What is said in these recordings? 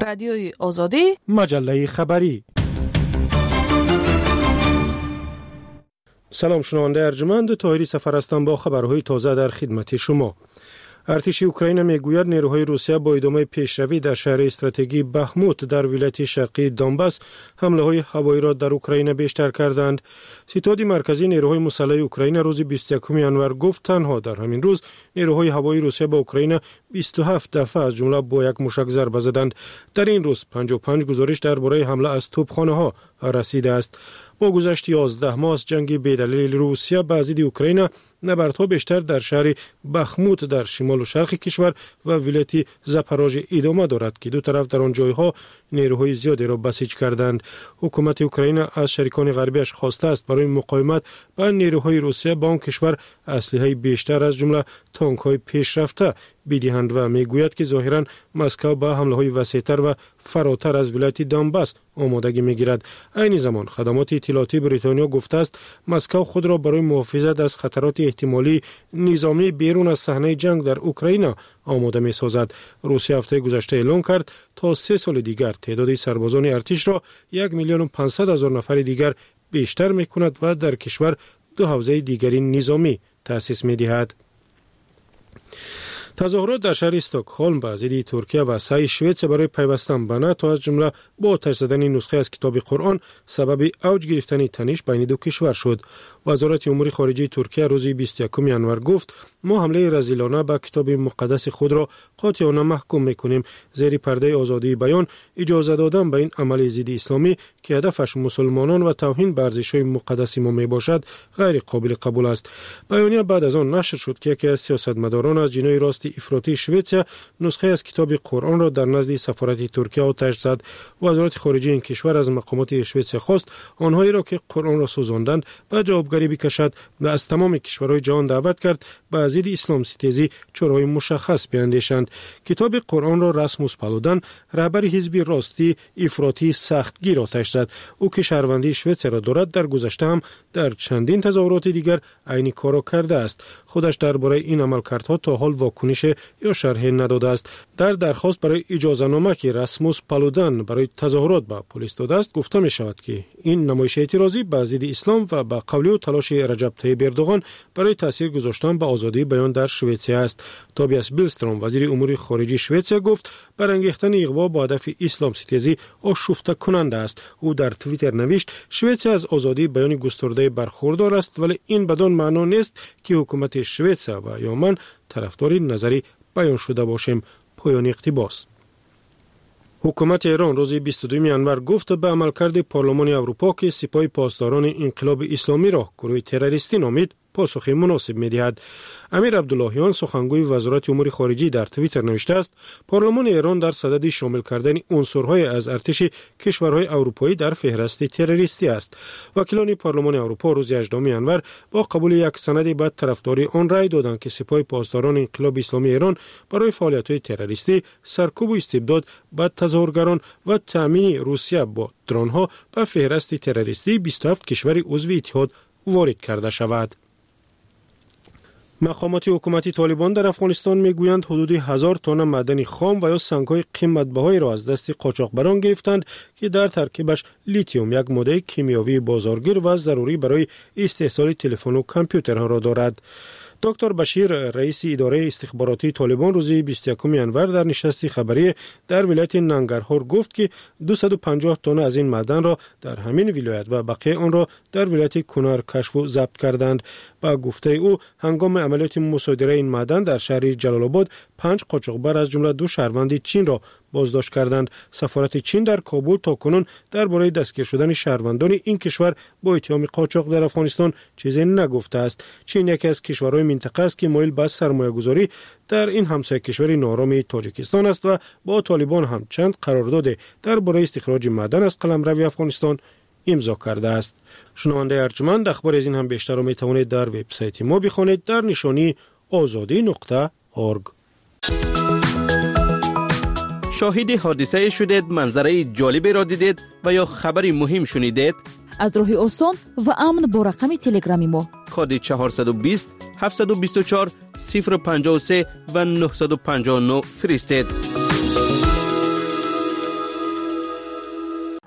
رادیوی آزادی، مجله خبری. سلام شنونده ارجمند، طاهری سفر هستم با خبرهای تازه در خدمت شما. ارتش اوکراین میگوید نیروهای روسیه با ادامه پیشروی در شهر استراتژی بخموت در ولایت شرقی دونباس حمله‌های هوایی را در اوکراین بیشتر کردند. ستاد مرکزی نیروهای مسلح اوکراین روز 21 ژانویه گفت تنها در همین روز نیروهای هوایی روسیه به اوکراین 27 دفعه از جمله با یک موشک ضربه زدند. در این روز 55 گزارش درباره حمله از توپخانه‌ها رسیده است. با گذشت 11 ماه از جنگ بی‌دلیل روسیه به ضد اوکراین، نبردها بیشتر در شهر بخموت در شمال و شرق کشور و ولایت زاپاروژ ادامه دارد که دو طرف در آن جایها نیروهای زیادی را بسیج کردند. حکومت اوکراین از شریکان غربیش خواسته است برای مقاومت با نیروهای روسیه با آن کشور اسلحه بیشتر از جمله تانک‌های پیشرفته بدهند و میگوید که ظاهراً مسکو با حمله‌های وسیع‌تر و فراتر از ولایت دونباس آمادگی می‌گیرد. این زمان خدمات اطلاعاتی بریتانیا گفته است مسکو خود را برای محافظت از خطرات احتمالی نظامی بیرون از صحنه جنگ در اوکراین آماده می‌سازد. روسیه هفته گذشته اعلام کرد تا 3 سال دیگر تعداد سربازان ارتش را 1,500,000 نفر دیگر بیشتر می‌کند و در کشور 2 حوزه دیگری نظامی تأسیس می‌دهد. تظاهرات در شهر استکهلم به ضد ترکیه و سعی شوئدسیه برای پیوستن به ناتو از جمله با آتش زدن نسخه از کتاب قرآن سبب اوج گرفتن تنش بین دو کشور شد. وزارت امور خارجه ترکیه روز 21 ژانویه گفت ما حمله رذیلانه به کتاب مقدس خود را قاطعانه محکوم میکنیم. زیر پرده آزادی بیان اجازه دادن به این عمل ضد اسلامی که هدفش مسلمانان و توهین به ارزش‌های مقدس ما میباشد غیر قابل قبول است. بیانیه بعد از آن نشر شد که یکی از سیاستمداران از جناح راست افراطی شوئدسیه نسخه از کتاب قرآن را در نزد سفارت ترکیه آتش زد. وزارت خارجه این کشور از مقامات شوئدسیه خواست آنهایی را که قرآن را سوزاندند به جوابگری بکشد و از تمام کشورهای جهان دعوت کرد به ضد اسلام ستیزی چاره‌های مشخص بیاندیشند. کتاب قرآن را راسموس پالودن رهبر حزب راستی افراطی سختگیر آتش زد. او که شهروندی شوئدسیه را دارد در گذشته هم در چندین تظاهرات دیگر عین کار را کرده است. خودش درباره این عملکردها تا حال واکنش یا شرح نداده است. در درخواست برای اجازه‌نامه که راسموس پالودن برای تظاهرات به پلیس داده است گفته می شود که این نمایش اعتراضی به ضد اسلام و به قولی و تلاش رجب طیب اردوغان برای تاثیر گذاشتن به آزادی بیان در شوئدسیه است. توبیاس بیلستروم وزیر امور خارجه شوئدسیه گفت برانگیختن اغوا با هدف اسلام ستیزی آشفته کننده است. او در توییتر نوشت شوئدسیه از آزادی بیان گسترده برخوردار است، ولی این بدان معنا نیست که حکومت شوئدسیه و یا من طرفدار نظری بیان شده باشیم. پایان اقتباس. حکومت ایران روز 22 ژانویه گفت به عملکرد پارلمان اروپا که سپاه پاسداران انقلاب اسلامی را گروه تروریستی نامید پاسخ مناسب می‌دهد. امیر عبداللهیان سخنگوی وزارت امور خارجه در توییتر نوشته است پارلمان ایران در صدد شامل کردن عنصرهای از ارتش کشورهای اروپایی در فهرست تروریستی است. وکیلان پارلمان اروپا روز 18 ژانویه با قبول یک سند به طرفداری آن رأی دادند که سپاه پاسداران انقلاب اسلامی ایران برای فعالیت‌های تروریستی، سرکوب و استبداد به تظاهرگران و تامین روسیه با درون‌ها به فهرست تروریستی 27 کشور عضو اتحاد وارد کرده شود. مقامات حکومتی طالبان در افغانستان میگویند حدود 1000 تن معدن خام و یا سنگ‌های قیمت‌بهایی را از دست قاچاقبران گرفتند که در ترکیبش لیتیوم یک ماده کیمیایی بازارگیر و ضروری برای استحصال تلفن و کامپیوترها را دارد. دکتر بشیر رئیس اداره استخباراتی طالبان روز 21 ژانویه در نشست خبری در ولایت ننگرهار گفت که 250 تن از این معدن را در همین ولایت و بقیه آن را در ولایت کنر کشف و ضبط کردند. با گفته او هنگام عملیات مصادره این معدن در شهر جلال آباد 5 قاچاقبر از جمله 2 شهروند چین را بازداشت کردند. سفارت چین در کابل تاکنون درباره دستگیر شدن شهروندان این کشور با اتهام قاچاق در افغانستان چیزی نگفته است. چین یکی از کشورهای منطقه است که مایل به سرمایه‌گذاری در این همسایه کشور ناآرام تاجیکستان است و با طالبان هم چند قرارداد درباره استخراج معدن از قلمرو افغانستان امضا کرده است. شنونده ارجمند، اخبار از این هم بیشتر را می توانید در وبسایت ما بخوانید در نشانی azadi.org. شاهد حادثه شدید، منظره جالبی را دیدید و یا خبری مهم شنیدید؟ از راه آسان و امن با رقم تلگرامی ما کد 420 724 053 و 959 فرستید.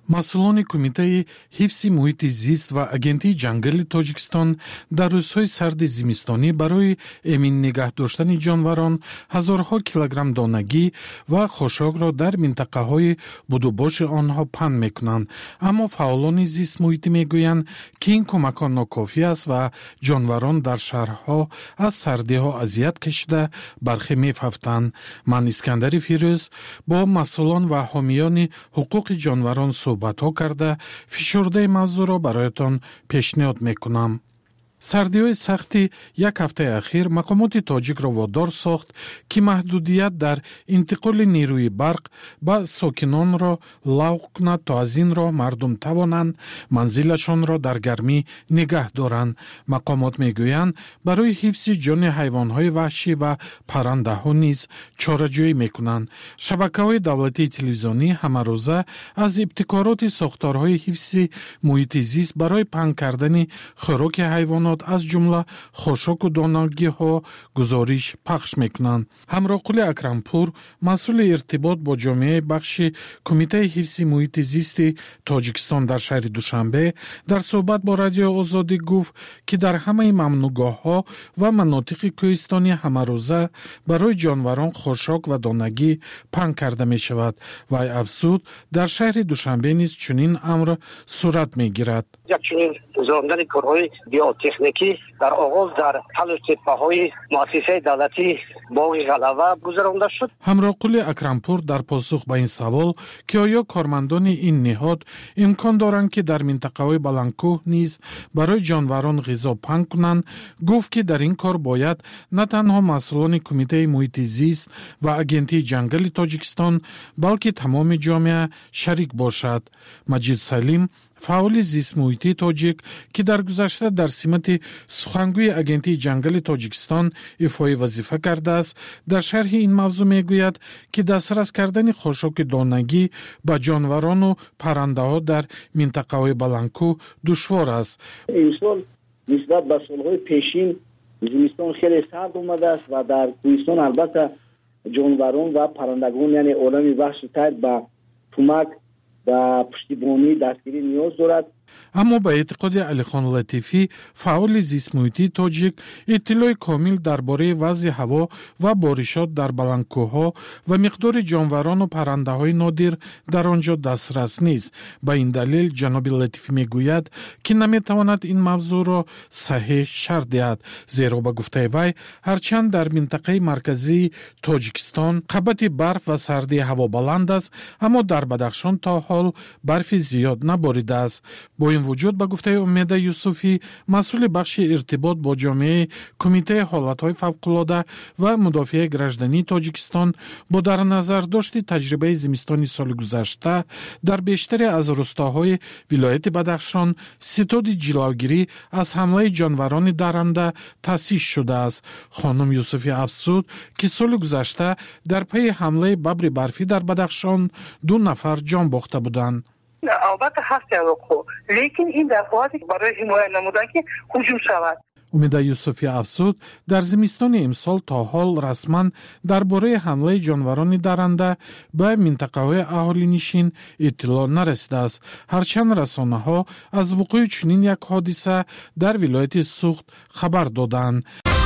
мас'улони кумитаи ҳифзи муҳити зист ва агентии ҷангали Тоҷикистон дар рӯзҳои сарди зимистонӣ барои эмин нигоҳ доштани ҷонварон ҳазорҳо килограмм донагӣ ва хошокро дар минтақаҳои будубоши онҳо паҳн мекунанд. Аммо фаъолони зистмуҳитӣ мегӯянд, ки ин кӯмакҳо нокофӣ аст ва ҷонварон дар шаҳрҳо аз сардиҳо азият кашида бархе мефафтанд. Ман Искандари Фирӯз бо масъулон ва ҳомиёни ҳуқуқи ҷонварон суҳбатҳо карда фишурдаи мавзӯъро бароятон пешниҳод мекунам. сардиҳои сахти як ҳафтаи ахир мақомоти тоҷикро водор сохт, ки маҳдудият дар интиқоли нерӯи барқ ба сокинонро лағв кунад, то аз ин роҳ мардум тавонанд манзилашонро дар гармӣ нигоҳ доранд. мақомот мегӯянд, барои ҳифзи ҷони ҳайвонҳои ваҳшӣ ва паррандаҳо низ чораҷӯӣ мекунанд. шабакаҳои давлатии телевизионӣ ҳамарӯза аз ибтикороти сохторҳои ҳифзи муҳити зист барои паҳн кардани хӯроки ҳайвонот аз ҷумла хошоку донагиҳо гузориш пахш мекунанд. ҳамроқули Акрампур, масъули иртибот бо ҷомеаи бахши Кумитаи ҳифзи муҳити зисти Тоҷикистон дар шаҳри Душанбе дар суҳбат бо Радиои Озодӣ гуфт, ки дар ҳамаи мамнӯъгоҳҳо ва манотиқи кӯҳистони ҳамарӯза барои ҷонварон хошок ва донагӣ паҳн карда мешавад. Вай афзуд, дар шаҳри Душанбе низ чунин амр сурат мегирад. якчунин гузарондани корҳои биотехникӣ дар оғоз дар ҳалу теппаҳои муассисаи давлатӣ боғи ғалава гузаронда шуд. ҳамроқули Акрампур дар посух ба ин савол, ки оё кормандони ин ниҳод имкон доранд, ки дар минтақаҳои баландкӯҳ низ барои ҷонварон ғизо паҳн кунанд, гуфт, ки дар ин кор бояд на танҳо масъулони Кумитаи муҳити зист ва агентии ҷангали Тоҷикистон, балки тамоми ҷомеа шарик бошад. Маҷид Салим, фаъоли зистмуҳитии тоҷик, ки дар гузашта дар симати сухангӯи агентии ҷангали Тоҷикистон ифои вазифа кардааст, дар шарҳи ин мавзӯъ мегӯяд, ки дастрас кардани хошоки донагӣ ба ҷонварону паррандаҳо дар минтақаҳои баландкӯҳ душвор аст. имсол нисбат ба солҳои пешин зимистон хеле сард омадааст ва дар кӯҳистон албатта ҷонварон ва паррандагон, яъне олами ваҳши тайр ба кӯмак ба пуштибонӣ дастгирӣ ниёз дорад. аммо ба эътиқоди Алихон Латифӣ, фаъоли зистмуҳитии тоҷик, иттилои комил дар бораи вазъи ҳаво ва боришот дар баландкӯҳҳо ва миқдори ҷонварону паррандаҳои нодир дар он ҷо дастрас нест. ба ин далел ҷаноби Латифӣ мегӯяд, ки наметавонад ин мавзӯъро саҳеҳ шарҳ диҳад, зеро ба гуфтаи вай, ҳарчанд дар минтақаи марказии Тоҷикистон қабати барф ва сардии ҳаво баланд аст, аммо дар Бадахшон то ҳол барфи зиёд наборидааст. бо ин вуҷуд, ба гуфтаи Умеда Юсуфӣ, масъули бахши иртибот бо ҷомеаи Кумитаи ҳолатҳои фавқулода ва мудофиаи граждании Тоҷикистон, бо дар назардошти таҷрибаи зимистони соли гузашта дар бештаре аз рӯстаҳои вилояти Бадахшон ситоди ҷиловгирӣ аз ҳамлаи ҷонварони дарранда таъсис шудааст. хонум Юсуфӣ афзуд, ки соли гузашта дар пайи ҳамлаи бабри барфӣ дар Бадахшон 2 нафар ҷон бохта буданд. албатта ҳаст вуқӯъ, лекин ин дар ҳолати барои ҳимоя намудан ки ҳуҷум шавад. Умеда Юсуфӣ афзуд, дар зимистони имсол то ҳол расман дар бораи ҳамлаи ҷонварони дарранда ба минтақаҳои аҳолинишин иттилоъ нарасидааст, ҳарчанд расонаҳо аз вуқӯи чунин як ҳодиса дар вилояти Суғд хабар доданд.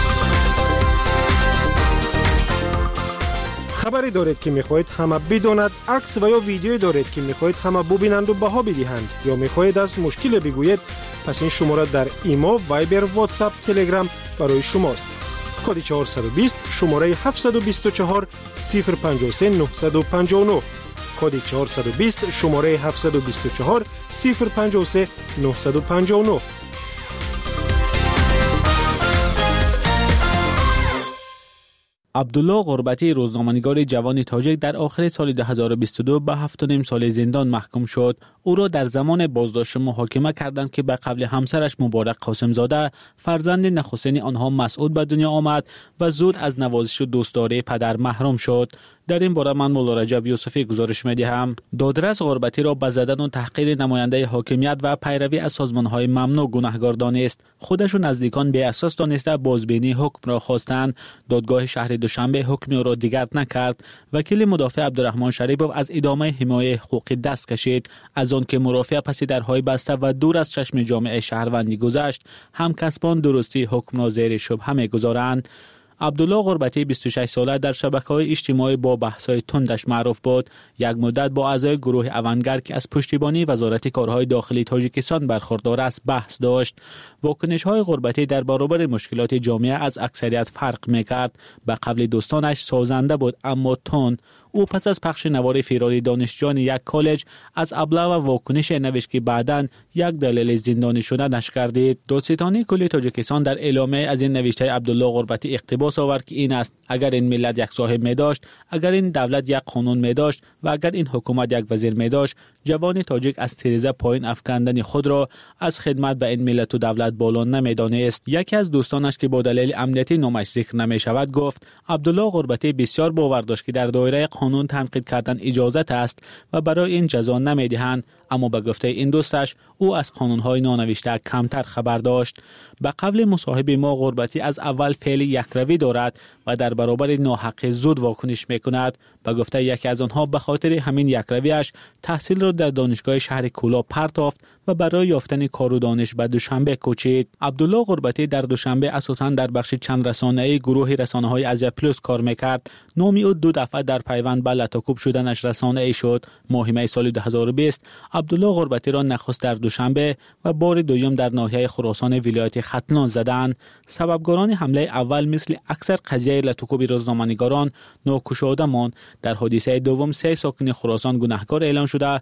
хабаре доред, ки мехоҳед ҳама бидонад, акс ва ё видеое доред, ки мехоҳед ҳама бубинанду баҳо бидиҳанд, ё мехоҳед аз мушкиле бигӯед, пас ин шумора дар имо, вайбер, ватсап, телеграм барои шумост. коди 420 шумораи 724 053 959, коди 420 шумораи 724 053 959. عبدالله غربتی، روزنامه‌نگار جوان تاجیک، در آخر سال 2022 به 7.5 سال زندان محکوم شد. او را در زمان بازداشت محاکمه کردند که به قبل همسرش مبارک قاسمزاده، فرزند نخستین آنها مسعود به دنیا آمد و زود از نوازش و دوستداری پدر محروم شد. در این باره من مولا رجب یوسفی گزارش می‌دهم. دادرس غربتی را به زدن و تحقیر نماینده حاکمیت و پیروی از سازمان‌های ممنوع گناهکار دانست. خودش و نزدیکان به اساس دانسته بازبینی حکم را خواستند. دادگاه شهر دوشنبه حکم را دیگر نکرد. وکیل مدافع عبدالرحمن شریفوف از ادامه حمایت حقوقی دست کشید. از آن که مرافع پس درهای بسته و دور از چشم جامعه شهروندی گذشت، همکسبان درستی حکم را زیر شبهه می‌گذارند. عبدالله غربتی 26 ساله در شبکه‌های اجتماعی با بحث‌های تندش معروف بود. یک مدت با اعضای گروه اونگرد که از پشتیبانی وزارت کارهای داخلی تاجیکستان برخوردار است بحث داشت. واکنش‌های غربتی در برابر مشکلات جامعه از اکثریت فرق می‌کرد. به قبل دوستانش سازنده بود اما تند. او پس از پخش نوار فراری دانشجویان یک کالج از ابله و واکنش نوشت که بعداً یک دلیل زندانی شدنش گردید. دادستانی کلی تاجیکستان در اعلامیه از این نوشته عبدالله غربتی اقتباس آورد که این است: اگر این ملت یک صاحب می داشت، اگر این دولت یک قانون می داشت و اگر این حکومت یک وزیر می داشت، جوان تاجیک از تیرزه پایین افکندن خود را از خدمت به این ملت و دولت بالا نمی‌دانست. یکی از دوستانش که با دلیل امنیتی نامش ذکر نمی‌شود گفت: عبدالله غربتی بسیار باور داشت که در دایره قانون تنقید کردن اجازت است و برای این جزا نمی‌دهند، اما به گفته این دوستش او از قانون‌های نانوشته کمتر خبر داشت. به قبل مصاحبه ما غربتی از اول فعل یکروی دارد و در برابر ناحق زود واکنش می‌کند. به گفته یکی از آنها به خاطر همین یکرویش تحصیل را در دانشگاه شهر کولا پرتافت و برای یافتن کار و دانش به دوشنبه کوچید. عبدالله غربتی در دوشنبه اساساً در بخش چند رسانه‌ای گروه رسانه‌های آزیا پلوس کار می‌کرد. نامی او 2 دفعه در پیوند به لطاکوب شدنش رسانه‌ای شد. ماه می سال 2020 عبدالله غربتی را نخست در دوشنبه و بار دوم در ناحیه خراسان ولایت ختلان زدند. سببگاران حمله اول مثل اکثر قضیه لطاکوب روزنامه‌نگاران ناکشاده ماند. در حادثه دوم 3 ساکن خراسان گناهکار اعلام شده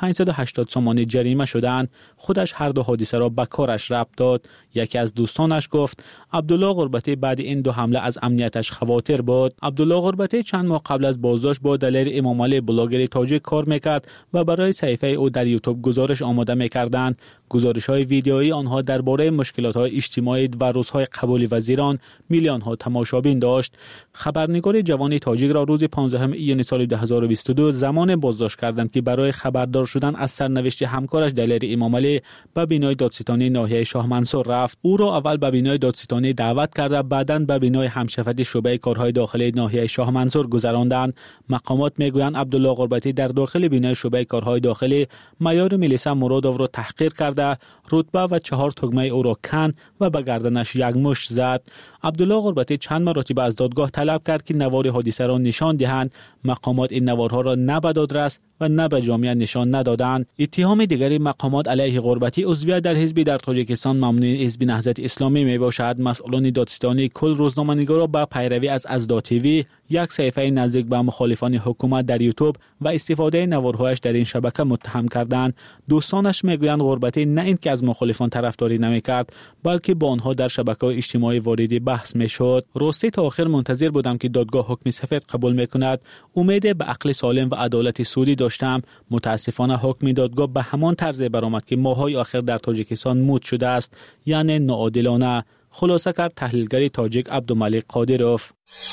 580 سومانی جریمه شدند. خودش هر دو حادثه را به کارش ربط داد. یکی از دوستانش گفت عبدالله غربتی بعد این 2 حمله از امنیتش خواطر بود. عبدالله غربتی چند ماه قبل از بازداشت با دلیل امام علی بلاگر تاجیک کار میکرد و برای صفحه او در یوتیوب گزارش آماده میکردند. گزارش‌های ویدیویی آنها درباره مشکلات‌های اجتماعی و روزهای قبول وزیران میلیون‌ها تماشابین داشت. خبرنگار جوان تاجیک را روز 15 ایون سال 2022 زمان بازداشت کردند که برای خبردار شدن از سرنوشت همکارش دلیر امام علی به بینای دادستانی ناحیه شاه منصور رفت. او را اول به بینای دادستانی دعوت کرده، بعداً به بینای همشفتی شعبه کارهای داخلی ناحیه شاه منصور گذراندند. مقامات میگویند عبدالله غربتی در داخل بینای شعبه کارهای داخلی معیار ملیسا مرادوف را تحقیر کرده، رتبه و 4 تگمه او را کند و به گردنش یک مشت زد. عبدالله غربتی چند مرتبه از دادگاه طلب کرد که نوار حادثه را نشان دهند. مقامات این نوارها را نه به دادرس و نه به جامعه نشان ندادند. اتهام دیگری مقامات علیه غربتی عضویت در حزب در تاجیکستان ممنوع حزب نهضت اسلامی می باشد. مسئولان دادستانی کل روزنامه‌نگارا با پیروی از ازدا تیوی، یک صفحه نزدیک به مخالفان حکومت در یوتیوب و استفاده نوارهایش در این شبکه متهم کردند. دوستانش میگویند غربتی نه اینکه از مخالفان طرفداری نمیکرد، بلکه با آنها در شبکه‌های اجتماعی وارد بحث میشد. راستی تا آخر منتظر بودم که دادگاه حکم سفید قبول میکند. امید به عقل سالم و عدالت سودی داشتم. متاسفانه حکم دادگاه به همان طرز برآمد که ماهای آخر در تاجیکستان مود شده است، یعنی ناعادلانه. خلاصه کرد تحلیلگر تاجیک عبدالملک قادروف.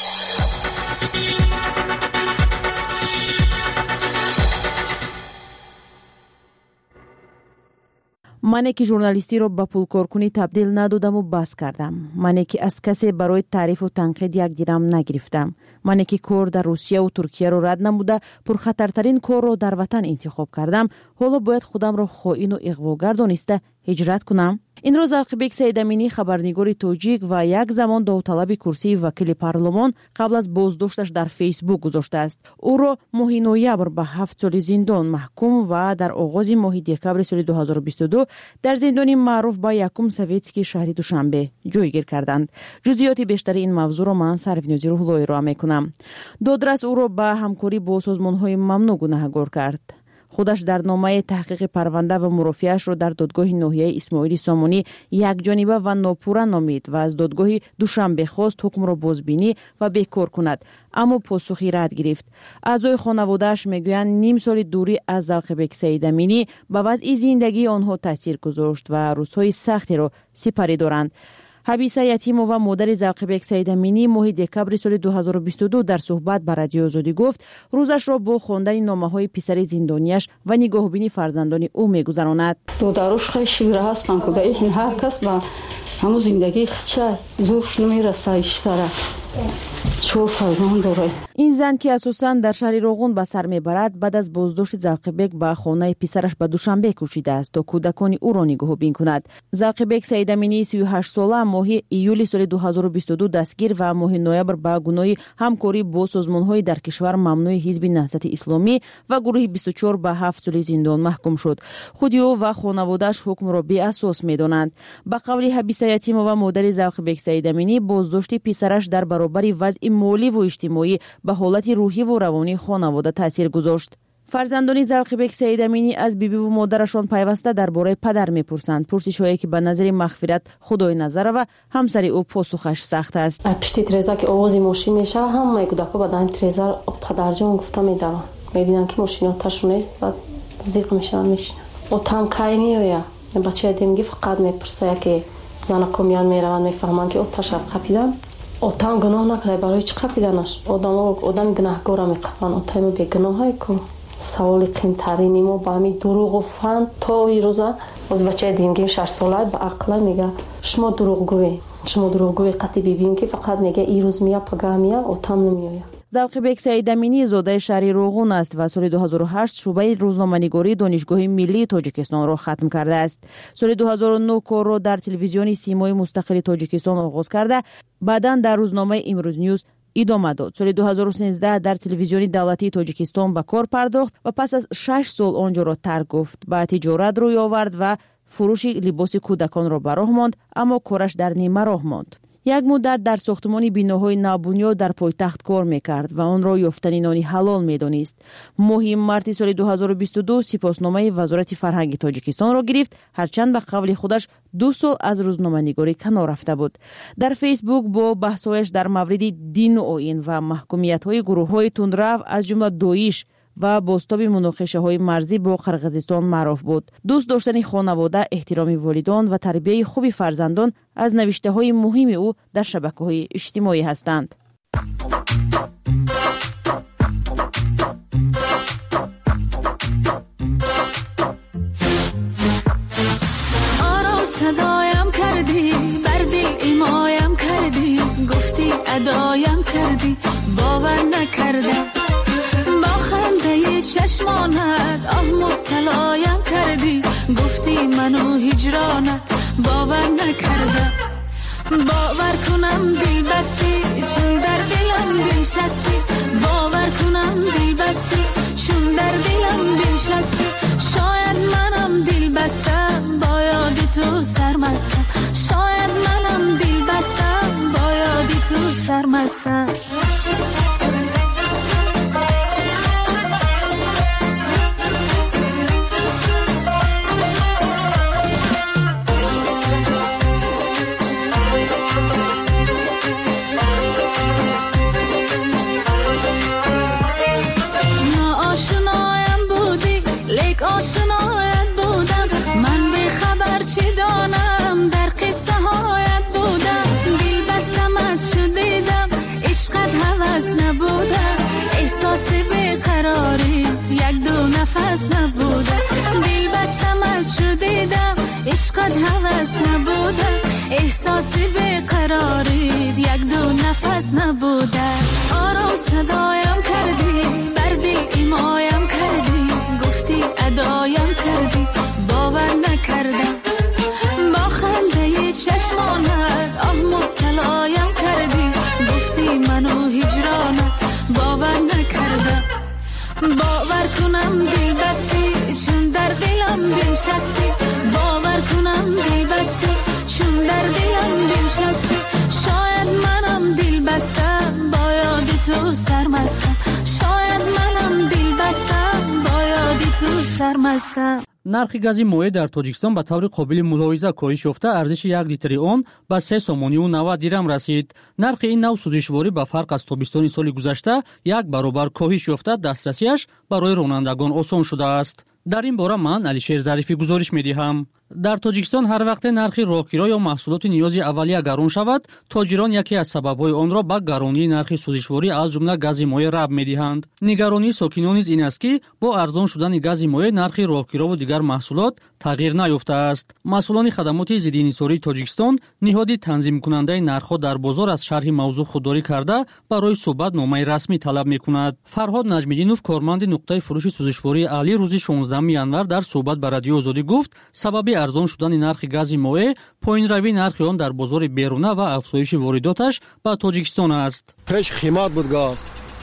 мане ки журналистиро ба пулкоркунӣ табдил надодаму бас кардам. мане ки аз касе барои таърифу танқид як дирам нагирифтам. мане ки кор дар русияву туркияро рад намуда пурхатартарин корро дар ватан интихоб кардам, ҳоло бояд худамро хоину иғвогар дониста ҳиҷрат кунам? инро завқибек саидаминӣ, хабарнигори тоҷик ва як замон довталаби курсии вакили парлумон, қабл аз боздошташ дар фейсбук гузоштааст. ӯро моҳи ноябр ба 7 соли зиндон маҳкум ва дар оғози моҳи декабри соли 2022 дар зиндони маъруф ба якум советскии шаҳри душанбе ҷойгир карданд. ҷузъиёти бештари ин мавзӯъро ман Сарвинози Рӯҳлоӣ роа мекунам. додрас ӯро ба ҳамкорӣ бо созмонҳои мамнӯъ гунаҳгор кард. худаш дар номаи таҳқиқи парванда ва мурофиаашро дар додгоҳи ноҳияи Исмоили Сомонӣ якҷониба ва нопурра номид ва аз додгоҳи Душанбе хост ҳукмро бозбинӣ ва бекор кунад, аммо посухи рад гирифт. аъзои хонаводааш мегӯянд ним соли дурӣ аз Завқибек Саидаминӣ ба вазъи зиндагии онҳо таъсир гузошт ва рӯзҳои сахтеро сипарӣ доранд. حبیسه یتیمووا مادر زاقبک سیدامینی ماه دکبر سال 2022 در صحبت با رادیو آزادی گفت روزش را با خواندن نامه‌های پسر زندانیش و نگاهبینی فرزندان او می‌گذراند. داداروش خیلی شیوه هستن که این هر کس با همون زندگی خچه زورش نمیرسه اشکاره. این زن که اساساً در شهر روغون به سر میبرد بعد از بازداشت زاقبک به خانه پسرش به دوشنبه کوشیده است تا کودکان او را نگاهبین کند. زاقبک سیدامینی 38 ساله ماه ایول سال 2022 دستگیر و ماه نوامبر با گناه همکاری با سازمان‌های در کشور ممنوع حزب نهضت اسلامی و گروه 24 به 7 سال زندان محکوم شد. خود او و خانواده‌اش حکم را بی اساس می‌دانند. به قول حبیسه یتیمووا مادر زاقبک سیدامینی بازداشت پسرش در برابر وضع مالی و اجتماعی به حالت روحی و روانی خانواده تاثیر گذاشت. فرزندان زاقبک سیدامینی از بیبی و مادرشان پیوسته درباره پدر میپرسند. پرسش‌هایی که به نظر مغفرت خدای نظر و همسر او پاسخش سخت است. پشت تریزا که آواز ماشین میشه همه کودکا بدن تریزا پدرجان گفته میدن. میبینن که ماشین آتش نیست و زیق میشن میشن. او تام کای میویا. بچه دیمگی فقط میپرسه که زن کمیان میروند میفهمن که آتش قپیدن. آتام گناه نکرده برای چی قپیدنش؟ آدم گناهگار میقپن. آتام به گناهی کو. سوال قیمت‌ترینی ما با همین دروغ و فن تا این روزا از بچه دیمگی 6 ساله به عقل میگه شما دروغگوی قطعی ببین که فقط میگه این روز میاد پگاه میاد آتام نمیاد. زاقبک سیدامینی زاده شهر روغون است و سال 2008 شعبه روزنامه‌نگاری دانشگاه ملی تاجیکستان را ختم کرده است. سال 2009 کار را در تلویزیون سیمای مستقل تاجیکستان آغاز کرده، بعداً در روزنامه امروز نیوز ادامه داد. سال 2013 در تلویزیون دولتی تاجیکستان به کار پرداخت و پس از 6 سال آنجا را ترک گفت. با تجارت روی آورد و فروش لباس کودکان را به راه ماند، اما کارش در نیمه راه ماند. یک مدت در ساختمان بیناهای نوبنیاد در پایتخت کار میکرد و آن را یافتن نانی حلال میدانست. ماه مارس سال 2022 سپاسنامه وزارت فرهنگ تاجیکستان را گرفت، هرچند به قول خودش 2 سال از روزنامه‌نگاری کنار رفته بود. در فیسبوک با بحث‌هایش در مورد دین و آیین و محکومیت‌های گروه‌های تندرو از جمله داعش و بازتاب مناقشه‌های مرزی با قرقیزستان معروف بود. دوست داشتن خانواده، احترام والدان و تربیت خوب فرزندان از نوشته‌های مهم او در شبکه‌های اجتماعی هستند. آرام صدایم کردی، بر دل ایمایم کردی، گفتی ادایم کردی، باور نکردم. چشمانت آه مبتلایم کردی، گفتی منو هجرانت باور نکردم. باور کنم دل بستی چون در دلم بنشستی، باور کنم دل بستی چون در دلم بنشستی. شاید منم دل بستم با یاد تو سرمستم، شاید منم دل بستم با یاد تو سرمستم. نفس نبوده دل بستمت شدیدم، عشقت هوس نبوده، احساس بیقراری یک دو نفس نبوده. آرام صدایم کردی، بر دل ایمایم کردی، گفتی ادایم کردی، باور نکردم. با خنده چشمانت آه مبتلایم کردی، گفتی منو هجرانت باور نکردم. باور کنم دل بستی چون در دلم بنشستی، باور کنم دل بستی چون در دلم بنشستی. شاید منم دل بستم با یاد تو سرمستم، شاید منم دل بستم با یاد تو سرمستم. нархи гази моеъ дар тоҷикистон ба таври қобили мулоҳиза коҳиш ёфта арзиши 1 литри он ба 3 сомонию 90 дирам расид. нархи ин нав сӯзишворӣ ба фарқ аз тобистони соли гузашта 1 баробар коҳиш ёфта дастрасиаш барои ронандагон осон шудааст. дар ин бора ман алишер зарифӣ гузориш медиҳам. дар тоҷикистон ҳар вақте нархи роҳгиро ё маҳсулоти ниёзи аввалия гарон шавад, тоҷирон яке аз сабабҳои онро ба гаронии нархи сӯзишворӣ аз ҷумла гази моеъ рабт медиҳанд. Нигаронии сокинон низ ин аст, ки бо арзон шудани гази моеъ нархи роҳгирову дигар маҳсулот тағйир наёфтааст. масъулони хадамоти зиддиинҳисории тоҷикистон ниҳоди танзимкунандаи нархҳо дар бозор аз шарҳи мавзӯъ худдорӣ карда барои суҳбат номаи расмӣ талаб мекунад. Фарҳод Наҷмиддинов, корманди нуқтаи фурӯши сӯзишвории аҳлӣ, рӯзи 16 январ дар суҳбат ба Радиои Озодӣ гуфт, сабаби арзон шудани нархи гази моеъ поинравии нархи он дар бозори беруна ва афзоиши воридоташ ба Тоҷикистон аст. пеш қимат буд газ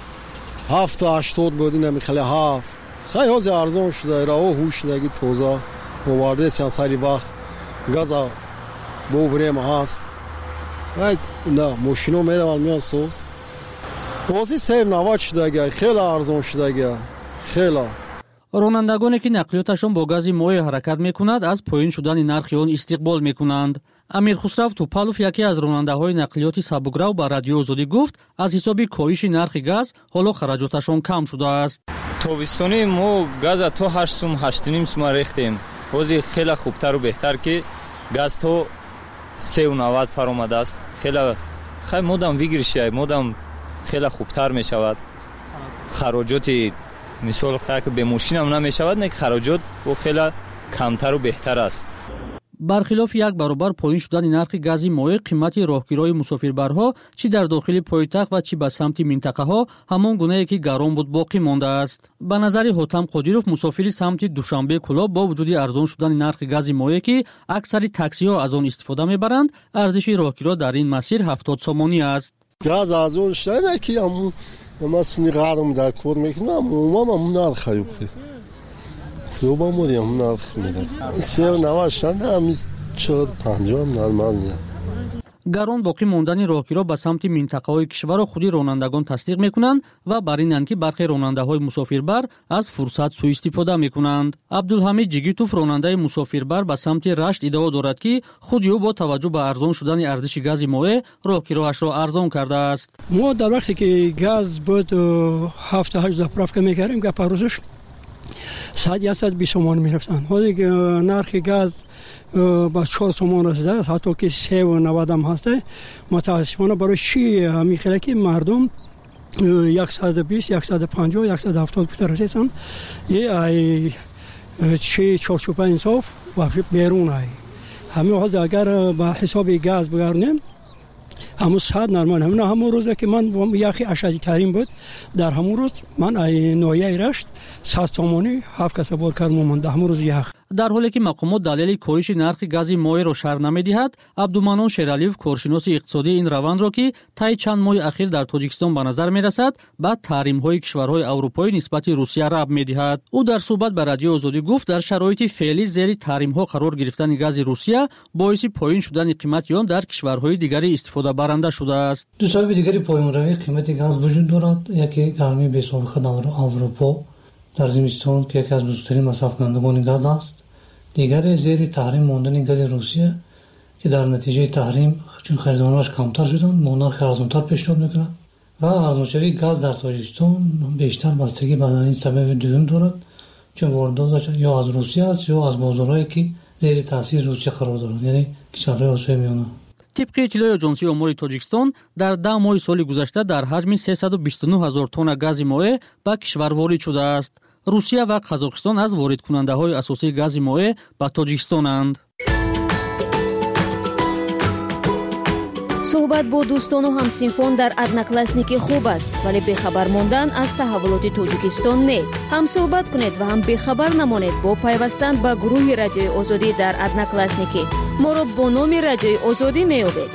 780 буд, намихали 7 хай ҳозир арзон шуда, рао ҳуш шудаги тоза овардесиан сари вақт газа бо время ҳаст. ай на мошино мераванд меан соз ҳозир 790 шудаги, хеле арзон шудаги, хеле. ронандагоне ки нақлиёташон бо гази моеъ ҳаракат мекунад, аз поин шудани нархи он истиқбол мекунанд. Амир Хусрав Тупалов, яке аз ронандаҳои нақлиёти сабукрав, ба Радиои Озодӣ гуфт, аз ҳисоби коҳиши нархи газ ҳоло хараҷоташон кам шудааст. тобистони мо газа то 8 сум 8.5 сум рехтем. ҳозир хеле хубтару беҳтар ки газ то 3.90 фаромадааст. хеле хай модам вигиришай, модам хеле хубтар мешавад. хароҷоти мисол хай ки бе мошинам намешавад, не хароҷот бо хеле камтару беҳтар аст. бархилофи як баробар поин шудани нархи гази моеъ, қимати роҳгирои мусофирбарҳо чӣ дар дохили пойтахт ва чӣ ба самти минтақаҳо ҳамон гунае ки гарон буд боқӣ мондааст. ба назари Ҳотам Қодиров, мусофири самти Душанбе Кӯлоб, бо вуҷуди арзон шудани нархи гази моеъ ки аксари таксиҳо аз он истифода мебаранд, арзиши роҳгиро дар ин масир 70 сомонӣ аст. газ арзон шуда ки ама сни гарм дар кор мекунам, мама нархаю Yoba moriam narx میده. 390 همیز 450 нормально. гарон боқӣ мондани роҳгиро ба самти минтақаҳои кишварро худи ронандагон тасдиқ мекунанд ва бар инанд ки бархе ронандаҳои мусофирбар аз фурсат сӯистифода мекунанд. Абдулҳамид Ҷигитов, ронандаи мусофирбар, ба самти Рашт иддао дорад ки худи ӯ бо таваҷҷӯҳ ба арзон шудани арзиши гази моеъ роҳгироашро арзон кардааст. мо дар вақте ки газ буд 7-8 заправка мекардем, гапа рӯзаш 100-120 сомон мерафтанд. ҳозир нархи газ ба 4 сомон расида, ҳатто ки 390 ҳаст. мутаассифона барои чӣ мехеле ки мардум 120, 150, 170 фут расиданд. ай чӣ чорчӯба инсоф ва берун ай. ҳамин ҳозир агар ба ҳисоби газ бигардем, ҳамун 100 нормал. ҳамун рӯзе ки ман яхи ашадитарин буд, дар ҳамун рӯз ман ай ноҳияи Рашт 100 сомонӣ 7 каса бор кардам омон дар ҳамун рӯз ях. дар ҳоле ки мақомот далели коҳиши нархи гази моеъро шарҳ намедиҳад, Абдуманон Шералиев, коршиноси иқтисодии ин равандро ки таи чанд моҳи ахир дар Тоҷикистон ба назар мерасад, ба таҳримҳои кишварҳои аврупоӣ нисбати Русия рабт медиҳад. ӯ дар суҳбат ба Радиои Озодӣ гуфт, дар шароити феълӣ зери таҳримҳо қарор гирифтани гази Русия боиси поин шудани қимати он дар кишварҳои дигари истифодабаранда шудааст. ду сабаби дигари поинравии қимати газ вуҷуд дорад. яке гармии бесобиқа дар Аврупо дар зимистон ки яке аз бузургтарин масрафкунандагони газ аст. дигаре зери таҳрим мондани гази Русия ки дар натиҷаи таҳрим чун харидонош камтар шуданд, мо нархи арзонтар пешниҳод мекунад ва арзоншавии газ дар Тоҷикистон бештар бастагӣ ба ин сабаби дуюм дорад, чун воридоташ ё аз Русия аст ё аз бозорҳое ки зери таъсири Русия қарор доранд, яъне кишварҳои Осиёи Миёна. тибқи иттилои Оҷонсии омори Тоҷикистон, дар 10 моҳи соли гузашта дар ҳаҷми 329 000 тонна гази моеъ ба кишвар ворид шудааст. Русия ва Қазоқистон аз воридкунандаҳои асосии гази моеъ ба Тоҷикистонанд. суҳбат бо дӯстону ҳамсинфон дар одноклассники хуб аст, вале бехабар мондан аз таҳаввулоти Тоҷикистон не. ҳам суҳбат кунед ва ҳам бехабар намонед бо пайвастан ба гурӯҳи Радиои Озодӣ дар одноклассники. моро бо номи Радиои Озодӣ меёбед.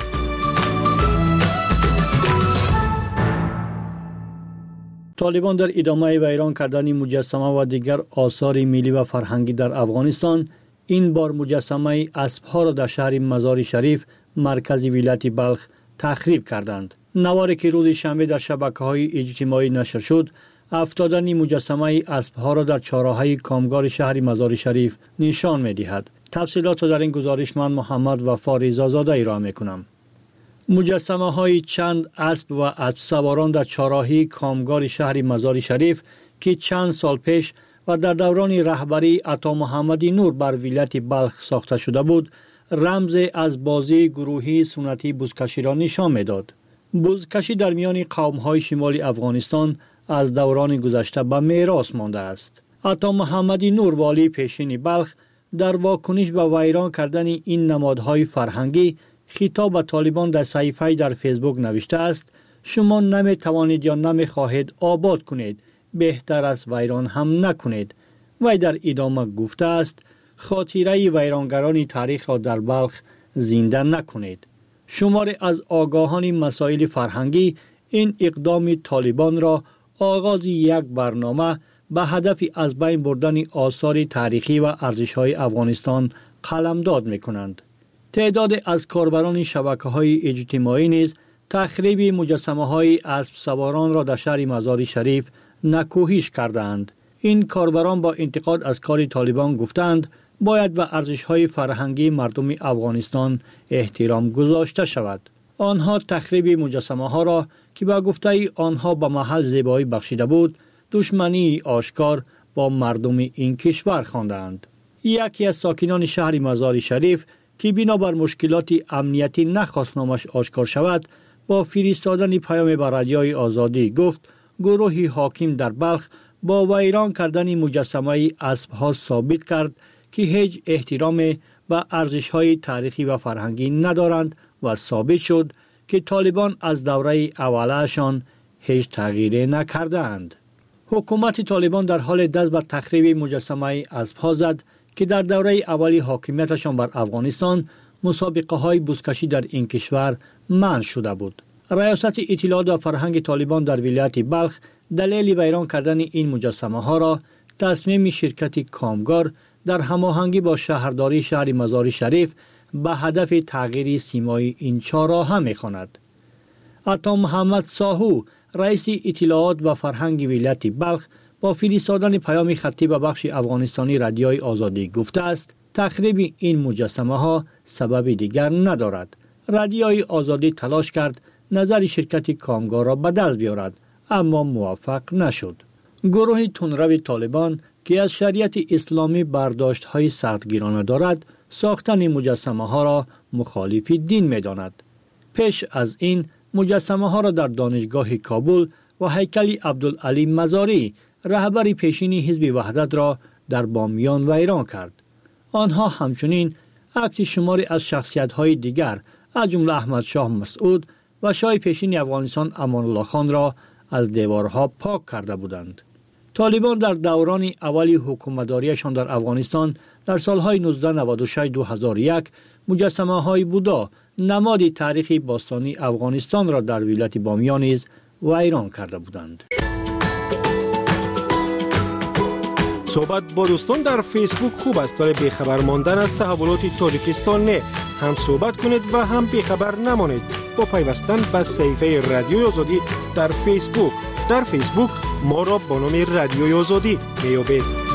طالبان در ادامه ویران کردن مجسمه و دیگر آثار ملی و فرهنگی در افغانستان، این بار مجسمه اسب‌ها را در شهر مزار شریف مرکز ولایت بلخ تخریب کردند. نواری که روز شنبه در شبکه‌های اجتماعی نشر شد، افتادن مجسمه اسب‌ها را در چهارراهی کامگار شهر مزار شریف نشان می‌دهد. تفصیلات را در این گزارش من محمد وفا رضازاده ارائه می‌کنم. مجسمه های چند اسب و اسب سواران در چهارراهی کامگار شهر مزار شریف که چند سال پیش و در دوران رهبری عطا محمدی نور بر ولایت بلخ ساخته شده بود، رمز از بازی گروهی سنتی بزکشی را نشان می‌داد. بزکشی در میان قوم‌های شمال افغانستان از دوران گذشته به میراث مانده است. عطا محمدی نور والی پیشین بلخ در واکنش به ویران کردن این نمادهای فرهنگی خطاب به طالبان در صحیفه‌ای در فیسبوک نوشته است: شما نمی توانید یا نمی خواهید آباد کنید، بهتر است ویران هم نکنید. وی در ادامه گفته است: خاطره ویرانگران تاریخ را در بلخ زنده نکنید. شماری از آگاهان مسائل فرهنگی این اقدام طالبان را آغاز یک برنامه به هدف از بین بردن آثار تاریخی و ارزش‌های افغانستان قلمداد می‌کنند. تعداد از کاربران شبکه‌های اجتماعی نیز تخریب مجسمه‌های اسب سواران را در شهر مزار شریف نکوهش کردند. این کاربران با انتقاد از کار طالبان گفتند باید به ارزش‌های فرهنگی مردم افغانستان احترام گذاشته شود. آنها تخریب مجسمه‌ها را که با گفته آنها به محل زیبایی بخشیده بود، دشمنی آشکار با مردم این کشور خواندند. یکی از ساکنان شهر مزار شریف که بنابر مشکلات امنیتی نخواست نامش آشکار شود، با فرستادن پیام به رادیوی آزادی گفت گروهی حاکم در بلخ با ویران کردن مجسمه اسب‌ها ثابت کرد که هیچ احترام به ارزش‌های تاریخی و فرهنگی ندارند و ثابت شد که طالبان از دوره اولشان هیچ تغییری نکردند. حکومت طالبان در حال دست به تخریب مجسمه اسب‌ها زد که در دوره اولی حاکمیتشان بر افغانستان مسابقه‌های بزکشی در این کشور منع شده بود. ریاست اطلاعات و فرهنگ طالبان در ولایت بلخ دلیل ویران کردن این مجسمه‌ها را تصمیم شرکت کامگار در هماهنگی با شهرداری شهر مزار شریف به هدف تغییر سیمای این چهارراه می‌خواند. عطا محمد ساهو، رئیس اطلاعات و فرهنگ ولایت بلخ، با فرستادن پیام خطی به بخش افغانستانی رادیوی آزادی گفته است تخریب این مجسمه ها سبب دیگر ندارد. رادیوی آزادی تلاش کرد نظر شرکت کامگار را به دست بیارد، اما موفق نشد. گروه تندرو طالبان که از شریعت اسلامی برداشت های سختگیرانه دارد، ساختن مجسمه ها را مخالف دین می داند. پیش از این مجسمه ها را در دانشگاه کابل و هیکل عبدالعلی مزاری، رهبر پیشین حزب وحدت را در بامیان ویران کرد. آنها همچنین عکس شماری از شخصیت‌های دیگر از جمله احمد شاه مسعود و شاه پیشین افغانستان امان الله خان را از دیوارها پاک کرده بودند. طالبان در دوران اولی حکومتداریشان در افغانستان در سالهای 1996-2001 مجسمه‌های بودا، نماد تاریخی باستانی افغانستان را در ولایت بامیان نیز ویران کرده بودند. صحبت با دوستان در فیسبوک خوب است، ولی بیخبر ماندن از تحولات تاجیکستان نه. هم صحبت کنید و هم بیخبر نمانید با پیوستن به صفحه رادیوی آزادی در فیسبوک. در فیسبوک ما را با نام رادیوی آزادی میابید.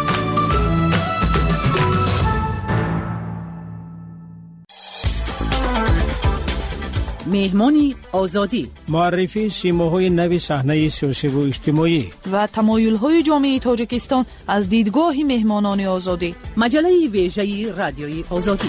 مهمانی آزادی، معرفی سیماهای نوی صحنه سیاسی و اجتماعی و تمایل‌های جامعه تاجیکستان از دیدگاه مهمانان آزادی. مجله ویژه رادیوی آزادی.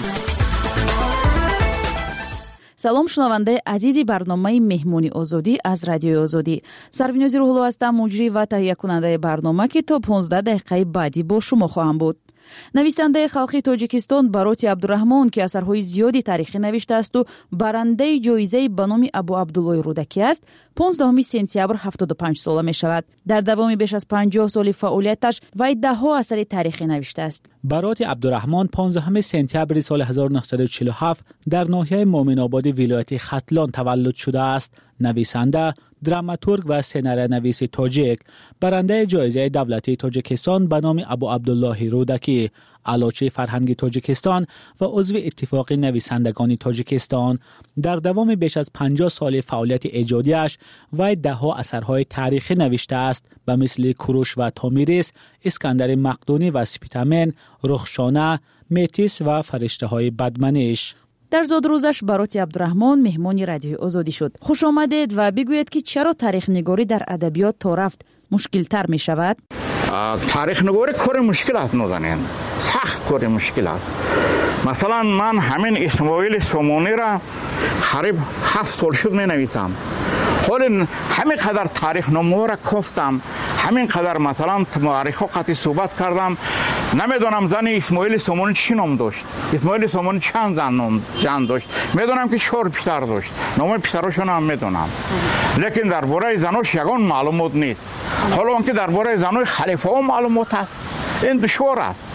سلام شنونده عزیزی برنامه مهمانی آزادی از رادیوی آزادی. سروینوزی روحلو هستم، مجری و تهیه کننده برنامه که تا 15 دقیقه بعدی با شما خواهم بود. نویسنده خلقی تاجیکستان باروتی عبدالرحمان که اثرهای زیادی تاریخی نوشته است و برنده جایزه به نام ابو عبدالله رودکی است، 15 سپتامبر 75 ساله می شود. در دوام بیش از 50 سال فعالیتش وی ده‌ها اثر تاریخی نوشته است. باروتی عبدالرحمان 15 سپتامبر سال 1947 در ناحیه مومن آباد ولایت ختلان تولد شده است. نویسنده، دراماتورگ و سناریونویس تاجیک، برنده جایزه دولتی تاجیکستان به نام ابو عبدالله رودکی، علاچه فرهنگ تاجیکستان و عضو اتفاق نویسندگان تاجیکستان، در دوام بیش از 50 سال فعالیت ایجادیش وی ده‌ها اثرهای تاریخی نوشته است به مثل کوروش و تامیریس، اسکندر مقدونی و سپیتامن، رخشانه، میتیس و فرشته های بدمنش. در زادروزش باروتی عبدالرحمان مهمان رادیوی آزادی شد. خوش آمدید و بگویید که چرا تاریخ نگاری در ادبیات تا رفت مشکل تر می شود؟ تاریخ نگاری کار مشکل است نزنین، سخت کار مشکل است. مثلا من همین اسماعیل سومونی را قریب 7 سال شد می نویسم. حالا همین قدر تاریخ نامه را گفتم، همین قدر مثلا تاریخ قطعی صحبت کردم. نمیدونم زن اسماعیل سومونی چی نام داشت، اسماعیل سومونی چند زن داشت. میدونم که 4 پسر داشت، نام پسرشون هم میدونم، لیکن درباره زناش یگان معلومات نیست. حالا اون که درباره زنای خلیفه ها معلومات است، این دشوار است.